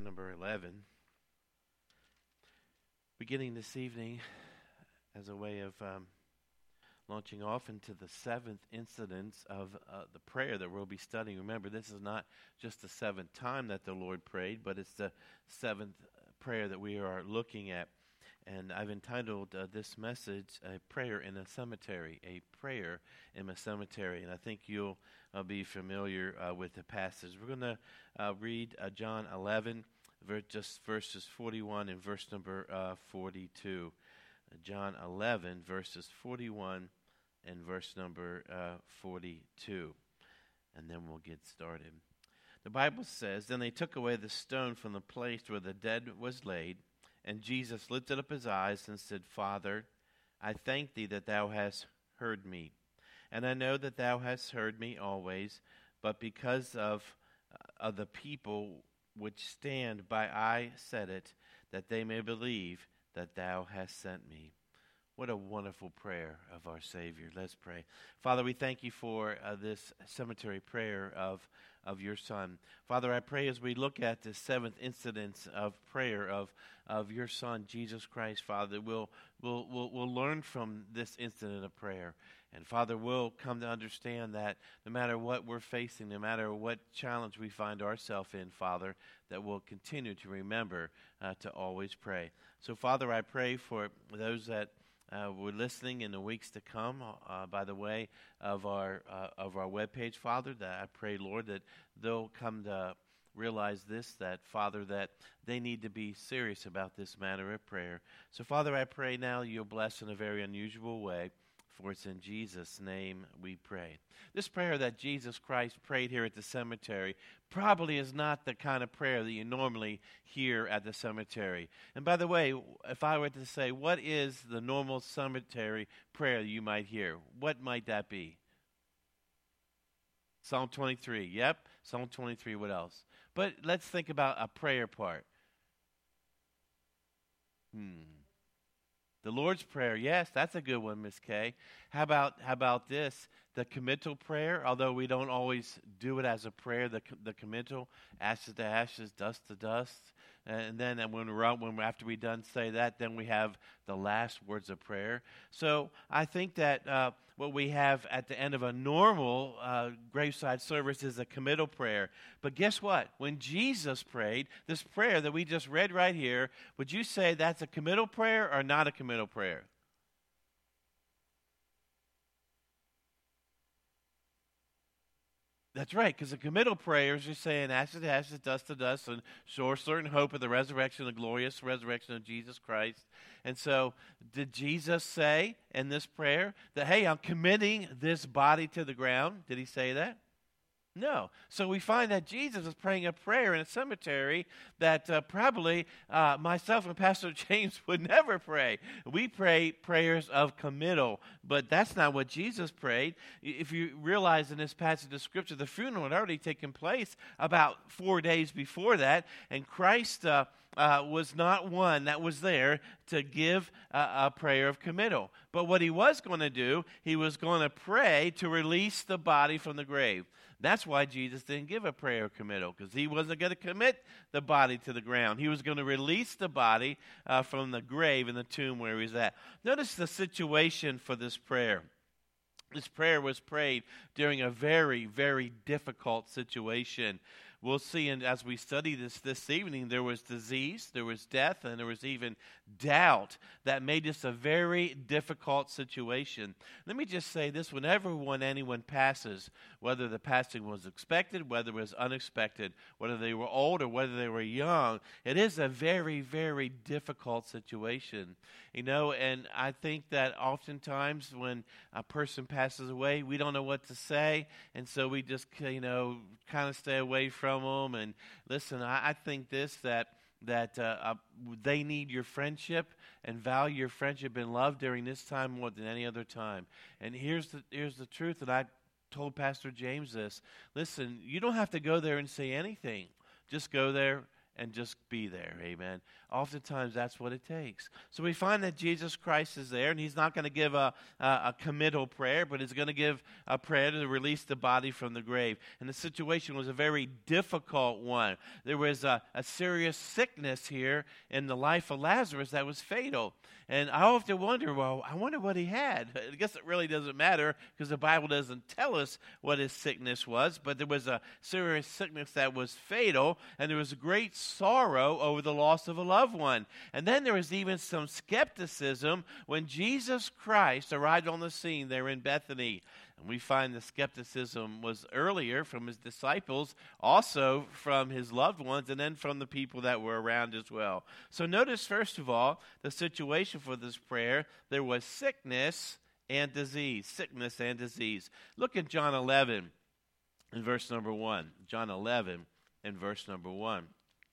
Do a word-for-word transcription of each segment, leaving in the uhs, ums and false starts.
number eleven. Beginning this evening as a way of um, launching off into the seventh incidence of uh, the prayer that we'll be studying. Remember, this is not just the seventh time that the Lord prayed, but it's the seventh prayer that we are looking at. And I've entitled uh, this message, A Prayer in a Cemetery, A Prayer in a Cemetery. And I think you'll uh, be familiar uh, with the passage. We're going to uh, read uh, John eleven, ver- just verses forty-one and verse number uh, forty-two. Uh, John eleven, verses forty-one and verse number uh, forty-two. And then we'll get started. The Bible says, Then they took away the stone from the place where the dead was laid. And Jesus lifted up his eyes and said, Father, I thank thee that thou hast heard me. And I know that thou hast heard me always, but because of, uh, of the people which stand by I said it, that they may believe that thou hast sent me. What a wonderful prayer of our Savior. Let's pray. Father, we thank you for uh, this cemetery prayer of of your Son. Father, I pray as we look at this seventh incidence of prayer of, of your Son, Jesus Christ, Father, we'll, we'll, we'll, we'll learn from this incident of prayer. And Father, we'll come to understand that no matter what we're facing, no matter what challenge we find ourselves in, Father, that we'll continue to remember uh, to always pray. So, Father, I pray for those that Uh, we're listening in the weeks to come uh, by the way of our uh, of our webpage, Father, that I pray, Lord, that they'll come to realize this, that, Father, that they need to be serious about this matter of prayer. So, Father, I pray now you'll bless in a very unusual way, for it's in Jesus' name we pray. This prayer that Jesus Christ prayed here at the cemetery probably is not the kind of prayer that you normally hear at the cemetery. And by the way, if I were to say, what is the normal cemetery prayer you might hear? What might that be? Psalm twenty-three. Yep, Psalm twenty-three. What else? But let's think about a prayer part. Hmm. The Lord's Prayer, yes, that's a good one, Miss Kay. How about how about this? The committal prayer, although we don't always do it as a prayer, the the committal, ashes to ashes, dust to dust. And then when we're when we're, after we done say that, then we have the last words of prayer. So I think that uh, what we have at the end of a normal uh, graveside service is a committal prayer. But guess what? When Jesus prayed, this prayer that we just read right here, would you say that's a committal prayer or not a committal prayer? That's right, because the committal prayer is just saying ashes to ashes, dust to dust, and sure certain hope of the resurrection, the glorious resurrection of Jesus Christ. And so did Jesus say in this prayer that, hey, I'm committing this body to the ground? Did he say that? No. So we find that Jesus is praying a prayer in a cemetery that uh, probably uh, myself and Pastor James would never pray. We pray prayers of committal, but that's not what Jesus prayed. If you realize in this passage of Scripture, the funeral had already taken place about four days before that, and Christ uh, uh, was not one that was there to give a, a prayer of committal. But what he was going to do, he was going to pray to release the body from the grave. That's why Jesus didn't give a prayer of committal, because he wasn't going to commit the body to the ground. He was going to release the body uh, from the grave in the tomb where he was at. Notice the situation for this prayer. This prayer was prayed during a very, very difficult situation. We'll see, and as we study this this evening, there was disease, there was death, and there was even doubt that made this a very difficult situation. Let me just say this, whenever when anyone passes, whether the passing was expected, whether it was unexpected, whether they were old or whether they were young, it is a very, very difficult situation. You know, and I think that oftentimes when a person passes away, we don't know what to say, and so we just, you know, kind of stay away from them. And listen, I, I think this, that that uh, uh, they need your friendship and value your friendship and love during this time more than any other time. And here's the here's the truth that I told Pastor James this. Listen, you don't have to go there and say anything. Just go there and just be there, amen. Oftentimes that's what it takes. So we find that Jesus Christ is there, and he's not going to give a, a, a committal prayer, but he's going to give a prayer to release the body from the grave. And the situation was a very difficult one. There was a, a serious sickness here in the life of Lazarus that was fatal. And I often wonder, well, I wonder what he had. I guess it really doesn't matter because the Bible doesn't tell us what his sickness was, but there was a serious sickness that was fatal, and there was great sorrow over the loss of a loved one. And then there was even some skepticism when Jesus Christ arrived on the scene there in Bethany. And we find the skepticism was earlier from his disciples, also from his loved ones, and then from the people that were around as well. So notice, first of all, the situation for this prayer. There was sickness and disease. Sickness and disease. Look at John eleven in verse number one. John eleven in verse number one.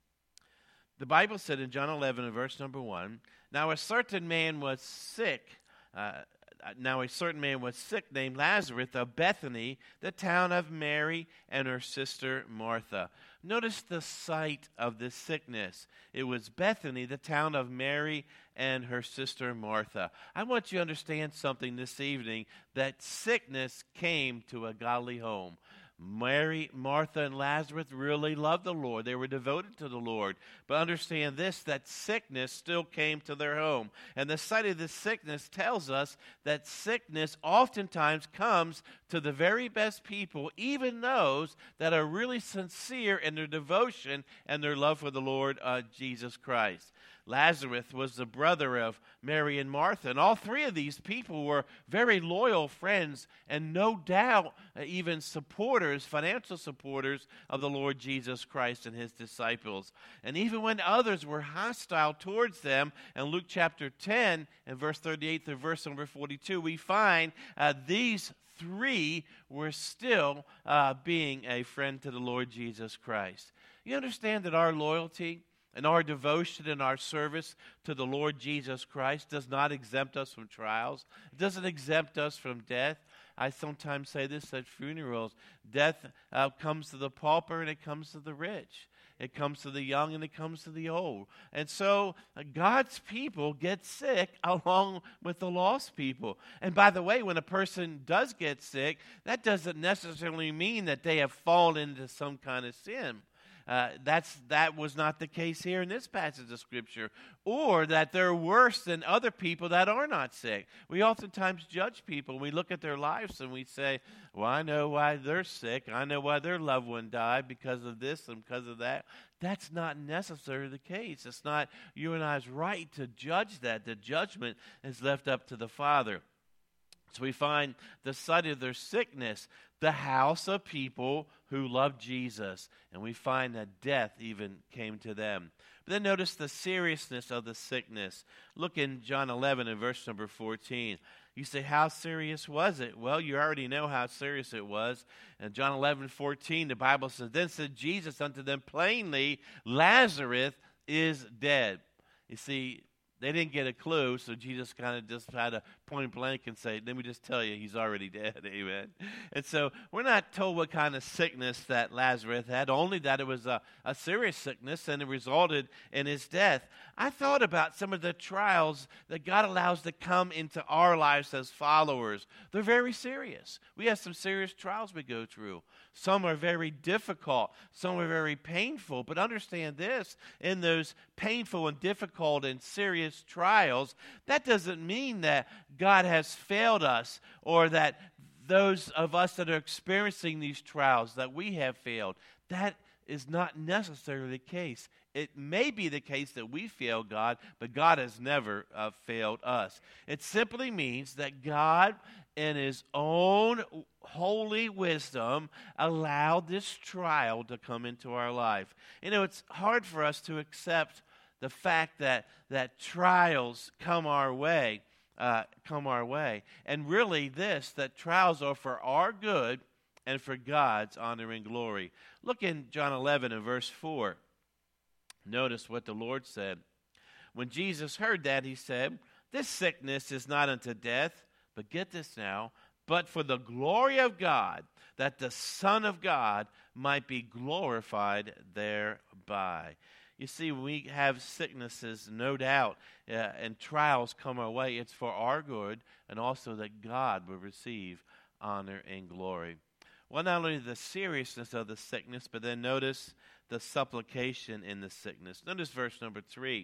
The Bible said in John eleven in verse number one, Now a certain man was sick, uh, Now a certain man was sick named Lazarus of Bethany, the town of Mary and her sister Martha. Notice the site of this sickness. It was Bethany, the town of Mary and her sister Martha. I want you to understand something this evening, that sickness came to a godly home. Mary, Martha, and Lazarus really loved the Lord. They were devoted to the Lord. But understand this, that sickness still came to their home. And the sight of this sickness tells us that sickness oftentimes comes to the very best people, even those that are really sincere in their devotion and their love for the Lord uh, Jesus Christ. Lazarus was the brother of Mary and Martha, and all three of these people were very loyal friends and no doubt uh, even supporters, financial supporters of the Lord Jesus Christ and his disciples. And even when others were hostile towards them, in Luke chapter ten and verse thirty-eight through verse number forty-two, we find uh, these three were still uh, being a friend to the Lord Jesus Christ. You understand that our loyalty and our devotion and our service to the Lord Jesus Christ does not exempt us from trials. It doesn't exempt us from death. I sometimes say this at funerals. Death uh, comes to the pauper and it comes to the rich. It comes to the young and it comes to the old. And so uh, God's people get sick along with the lost people. And by the way, when a person does get sick, that doesn't necessarily mean that they have fallen into some kind of sin. Uh, that's that was not the case here in this passage of Scripture, or that they're worse than other people that are not sick. We oftentimes judge people. We look at their lives and we say, well, I know why they're sick. I know why their loved one died because of this and because of that. That's not necessarily the case. It's not you and I's right to judge that. The judgment is left up to the Father. So we find the site of their sickness, the house of people who loved Jesus. And we find that death even came to them. But then notice the seriousness of the sickness. Look in John eleven and verse number fourteen. You say, how serious was it? Well, you already know how serious it was. In John eleven fourteen, the Bible says, Then said Jesus unto them plainly, Lazarus is dead. You see, they didn't get a clue, so Jesus kind of just had to point blank and say, let me just tell you, he's already dead, amen. And so we're not told what kind of sickness that Lazarus had, only that it was a, a serious sickness and it resulted in his death. I thought about some of the trials that God allows to come into our lives as followers. They're very serious. We have some serious trials we go through. Some are very difficult. Some are very painful. But understand this, in those painful and difficult and serious trials, that doesn't mean that God has failed us or that those of us that are experiencing these trials that we have failed. That is not necessarily the case. It may be the case that we fail God, but God has never uh, failed us. It simply means that God, in his own holy wisdom, allowed this trial to come into our life. You know, it's hard for us to accept the fact that, that trials come our way, uh, come our way. And really this, that trials are for our good and for God's honor and glory. Look in John eleven and verse four. Notice what the Lord said. When Jesus heard that, he said, This sickness is not unto death, but get this now, but for the glory of God, that the Son of God might be glorified thereby. You see, when we have sicknesses, no doubt, uh, and trials come our way, it's for our good and also that God will receive honor and glory. Well, not only the seriousness of the sickness, but then notice the supplication in the sickness. Notice verse number three.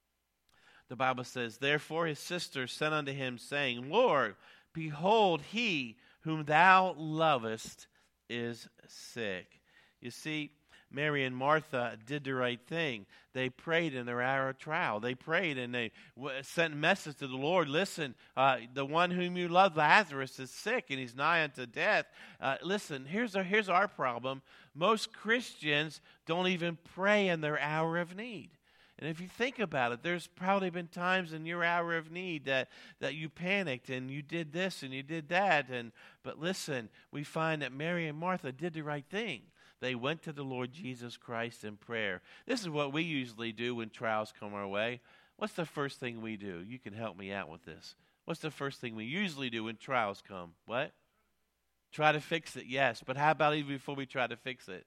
The Bible says, "Therefore his sisters sent unto him, saying, Lord, behold, he whom thou lovest is sick." You see, Mary and Martha did the right thing. They prayed in their hour of trial. They prayed and they w- sent a message to the Lord. Listen, uh, the one whom you love, Lazarus, is sick and he's nigh unto death. Uh, listen, here's our, here's our problem. Most Christians don't even pray in their hour of need. And if you think about it, there's probably been times in your hour of need that, that you panicked and you did this and you did that. And but listen, we find that Mary and Martha did the right thing. They went to the Lord Jesus Christ in prayer. This is what we usually do when trials come our way. What's the first thing we do? You can help me out with this. What's the first thing we usually do when trials come? What? Try to fix it, yes. But how about even before we try to fix it?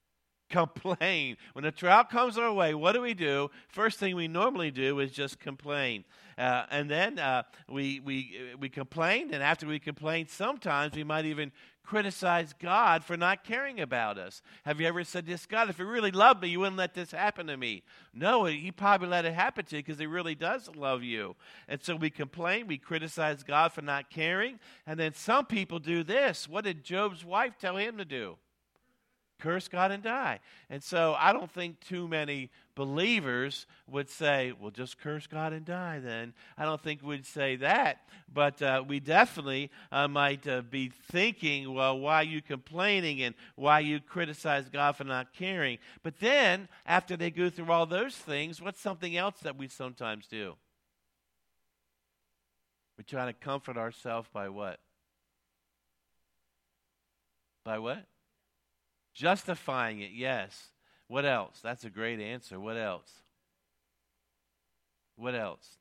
Complain. When a trial comes our way, what do we do? First thing we normally do is just complain. Uh, and then uh, we, we, we complain, and after we complain, sometimes we might even criticize God for not caring about us. Have you ever said this? God, if you really loved me, you wouldn't let this happen to me. No, he probably let it happen to you because he really does love you. And so we complain, we criticize God for not caring, and then some people do this. What did Job's wife tell him to do? Curse God and die. And so I don't think too many believers would say, well, just curse God and die then. I don't think we'd say that. But uh, we definitely uh, might uh, be thinking, well, why are you complaining and why you criticize God for not caring? But then, after they go through all those things, what's something else that we sometimes do? We try to comfort ourselves by what? By what? Justifying it, yes. What else? That's a great answer. What else? What else?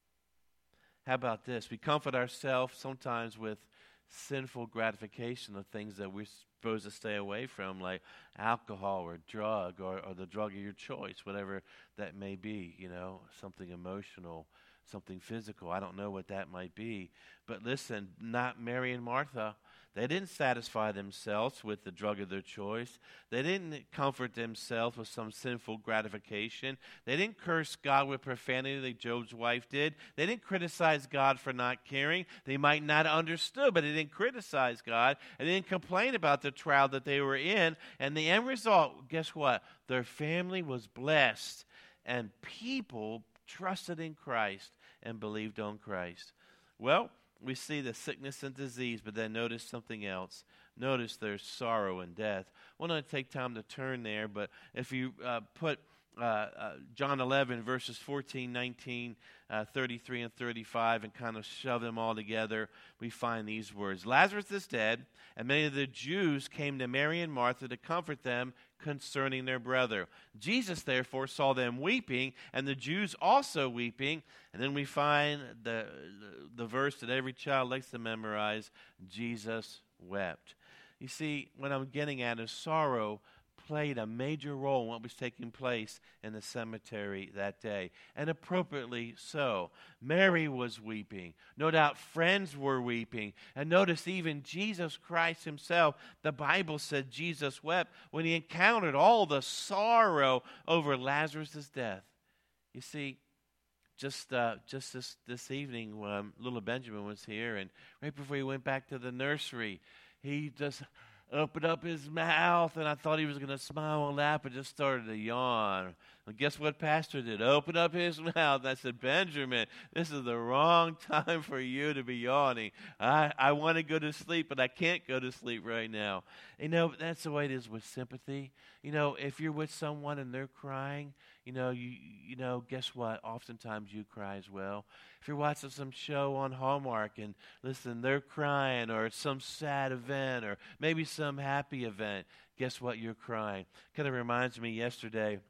How about this? We comfort ourselves sometimes with sinful gratification of things that we're supposed to stay away from, like alcohol or drug or, or the drug of your choice, whatever that may be, you know, something emotional, something physical. I don't know what that might be. But listen, not Mary and Martha. They didn't satisfy themselves with the drug of their choice. They didn't comfort themselves with some sinful gratification. They didn't curse God with profanity like Job's wife did. They didn't criticize God for not caring. They might not have understood, but they didn't criticize God. And they didn't complain about the trial that they were in. And the end result, guess what? Their family was blessed. And people trusted in Christ and believed on Christ. Well, we see the sickness and disease, but then notice something else. Notice there's sorrow and death. We're not going to take time to turn there, but if you uh, put uh, uh, John eleven, verses fourteen, nineteen, uh, thirty-three, and thirty-five, and kind of shove them all together, we find these words. Lazarus is dead, and many of the Jews came to Mary and Martha to comfort them concerning their brother. Jesus, therefore, saw them weeping, and the Jews also weeping. And then we find the, the, the verse that every child likes to memorize, Jesus wept. You see, what I'm getting at is sorrow played a major role in what was taking place in the cemetery that day, and appropriately so. Mary was weeping. No doubt friends were weeping. And notice even Jesus Christ himself, the Bible said Jesus wept when he encountered all the sorrow over Lazarus' death. You see, just uh, just this, this evening, um, little Benjamin was here, and right before he went back to the nursery, he just opened up his mouth, and I thought he was going to smile on that, but just started to yawn. Well, guess what Pastor did? Open up his mouth. I said, Benjamin, this is the wrong time for you to be yawning. I, I want to go to sleep, but I can't go to sleep right now. You know, that's the way it is with sympathy. You know, if you're with someone and they're crying, you know, you you know, guess what? Oftentimes you cry as well. If you're watching some show on Hallmark and, listen, they're crying, or it's some sad event, or maybe some happy event, guess what? You're crying. Kind of reminds me yesterday,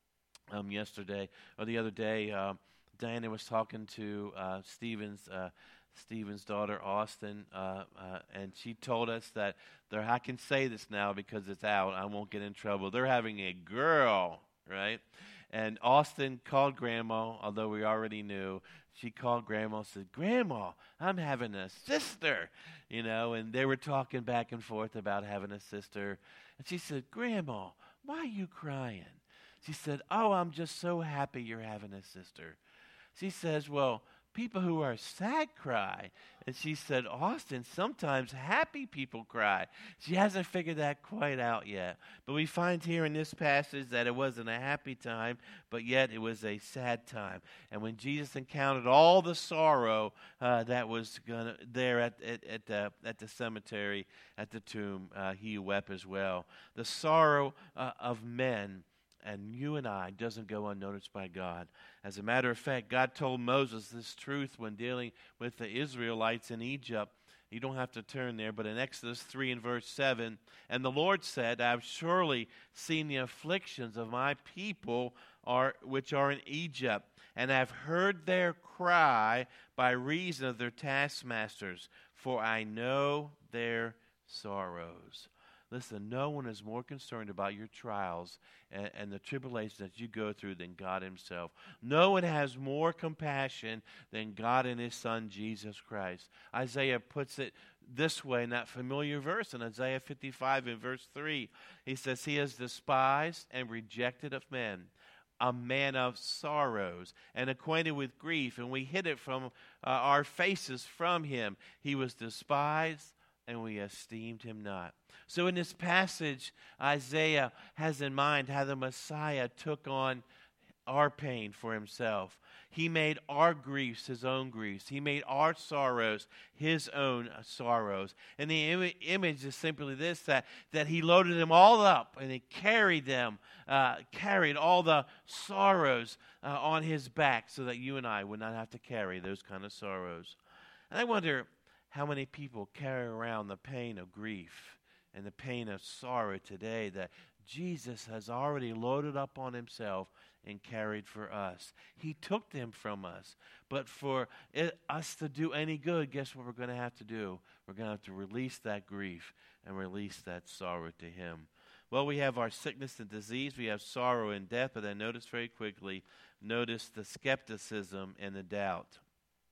um, yesterday, or the other day, uh, Diana was talking to uh, Stephen's, uh, Stephen's daughter, Austin, uh, uh, and she told us that they're, I can say this now because it's out, I won't get in trouble, they're having a girl, right? And Austin called Grandma, although we already knew. She called Grandma and said, Grandma, I'm having a sister, you know, and they were talking back and forth about having a sister. And she said, Grandma, why are you crying? She said, oh, I'm just so happy you're having a sister. She says, well, people who are sad cry. And she said, Austin, sometimes happy people cry. She hasn't figured that quite out yet. But we find here in this passage that it wasn't a happy time, but yet it was a sad time. And when Jesus encountered all the sorrow uh, that was gonna, there at, at, at, the, at the cemetery, at the tomb, uh, he wept as well. The sorrow uh, of men and you and I doesn't go unnoticed by God. As a matter of fact, God told Moses this truth when dealing with the Israelites in Egypt. You don't have to turn there, but in Exodus three and verse seven, and the Lord said, I have surely seen the afflictions of my people are, which are in Egypt, and have heard their cry by reason of their taskmasters, for I know their sorrows. Listen, no one is more concerned about your trials and, and the tribulations that you go through than God himself. No one has more compassion than God and his Son, Jesus Christ. Isaiah puts it this way in that familiar verse in Isaiah fifty-five in verse three. He says, he is despised and rejected of men, a man of sorrows and acquainted with grief, and we hid it from uh, our faces from him. He was despised, and we esteemed him not. So in this passage, Isaiah has in mind how the Messiah took on our pain for himself. He made our griefs his own griefs. He made our sorrows his own sorrows. And the Im- image is simply this, that, that he loaded them all up and he carried them, uh, carried all the sorrows uh, on his back so that you and I would not have to carry those kind of sorrows. And I wonder how many people carry around the pain of grief and the pain of sorrow today that Jesus has already loaded up on himself and carried for us. He took them from us. But for it, us to do any good, guess what we're going to have to do? We're going to have to release that grief and release that sorrow to him. Well, we have our sickness and disease. We have sorrow and death. But then notice very quickly, notice the skepticism and the doubt.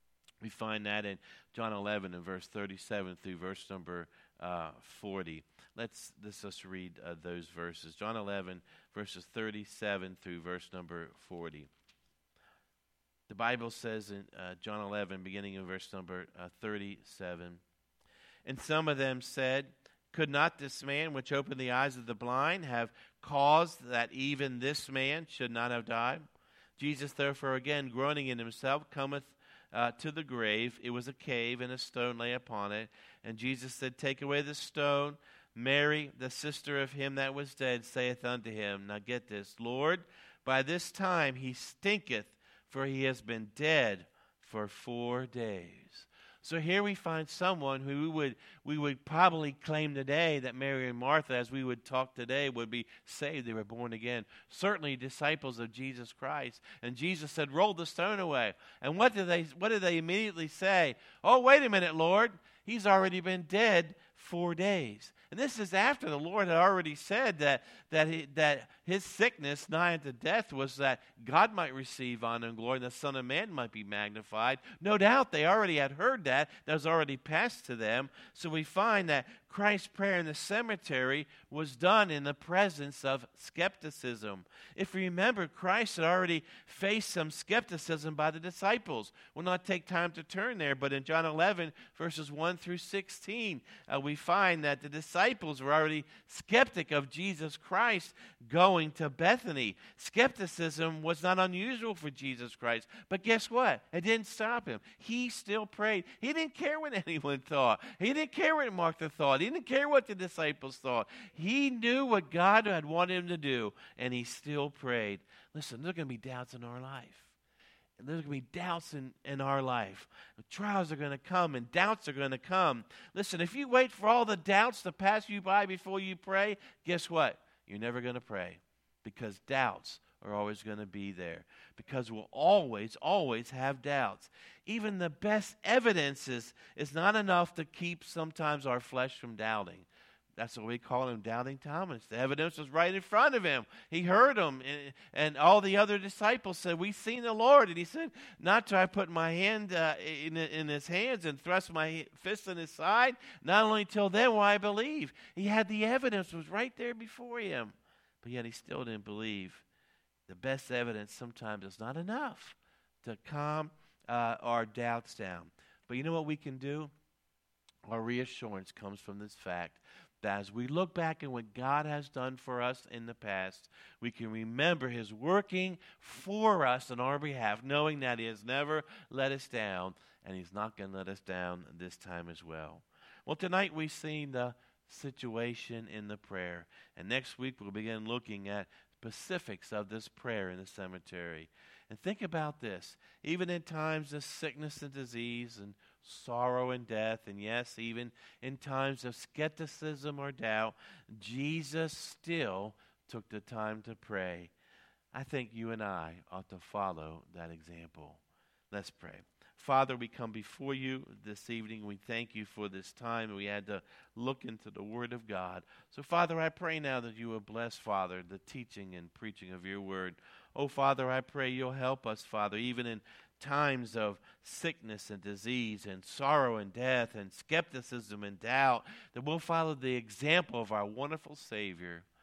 We find that in John eleven in verse thirty-seven through verse number uh, forty. Let's, let's just read uh, those verses. John eleven, verses thirty-seven through verse number forty. The Bible says in uh, John eleven, beginning in verse number uh, thirty-seven, and some of them said, could not this man which opened the eyes of the blind have caused that even this man should not have died? Jesus therefore again, groaning in himself, cometh Uh, to the grave. It was a cave, and a stone lay upon it. And Jesus said, take away the stone. Mary, the sister of him that was dead, saith unto him, now get this, Lord, by this time he stinketh, for he has been dead for four days. So here we find someone who we would we would probably claim today that Mary and Martha, as we would talk today, would be saved. They were born again. Certainly disciples of Jesus Christ. And Jesus said, roll the stone away. And what did they what did they immediately say? Oh, wait a minute, Lord. He's already been dead four days. And this is after the Lord had already said that that he, that his sickness, nigh unto death, was that God might receive honor and glory, and the Son of Man might be magnified. No doubt they already had heard that. That was already passed to them. So we find that Christ's prayer in the cemetery was done in the presence of skepticism. If you remember, Christ had already faced some skepticism by the disciples. We'll not take time to turn there, but in John eleven, verses one through sixteen, uh, we find that the disciples were already skeptic of Jesus Christ going to Bethany. Skepticism was not unusual for Jesus Christ, but guess what? It didn't stop him. He still prayed. He didn't care what anyone thought. He didn't care what Martha thought. He didn't care what the disciples thought. He knew what God had wanted him to do, and he still prayed. Listen, there's going to be doubts in our life. There's going to be doubts in, in our life. Trials are going to come and doubts are going to come. Listen, if you wait for all the doubts to pass you by before you pray, guess what? You're never going to pray, because doubts are always going to be there, because we'll always, always have doubts. Even the best evidences is not enough to keep sometimes our flesh from doubting. That's what we call him, Doubting Thomas. The evidence was right in front of him. He heard him, and, and all the other disciples said, "We've seen the Lord." And he said, "Not till I put my hand uh, in, in his hands and thrust my fist in his side, not only till then will I believe." He had the evidence, was right there before him, but yet he still didn't believe. The best evidence sometimes is not enough to calm uh, our doubts down. But you know what we can do? Our reassurance comes from this fact that as we look back at what God has done for us in the past, we can remember his working for us on our behalf, knowing that he has never let us down, and he's not going to let us down this time as well. Well, tonight we've seen the situation in the prayer, and next week we'll begin looking at specifics of this prayer in the cemetery. And think about this. Even in times of sickness and disease and sorrow and death, and yes, even in times of skepticism or doubt, Jesus still took the time to pray. I think you and I ought to follow that example. Let's pray. Father, we come before you this evening. We thank you for this time. We had to look into the Word of God. So, Father, I pray now that you will bless, Father, the teaching and preaching of your Word. Oh, Father, I pray you'll help us, Father, even in times of sickness and disease and sorrow and death and skepticism and doubt, that we'll follow the example of our wonderful Savior.